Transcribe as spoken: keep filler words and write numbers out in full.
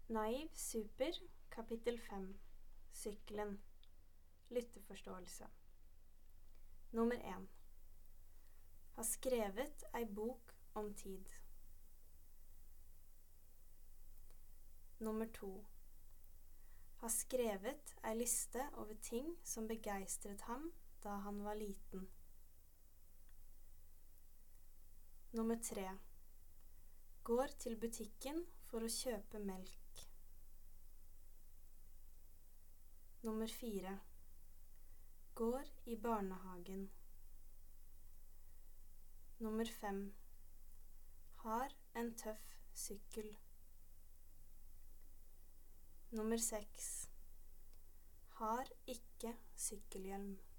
Naiv Super, kapittel fem. Sykkelen. Lytteforståelse. Nummer én. Har skrevet ei bok om tid. Nummer to. Har skrevet ei liste over ting som begeistret ham da han var liten. Nummer tre. Går til butikken for å kjøpe melk. Nummer fire. Går i barnehagen. Nummer fem. Har en tøff sykkel. Nummer seks. Har ikke sykkelhjelm.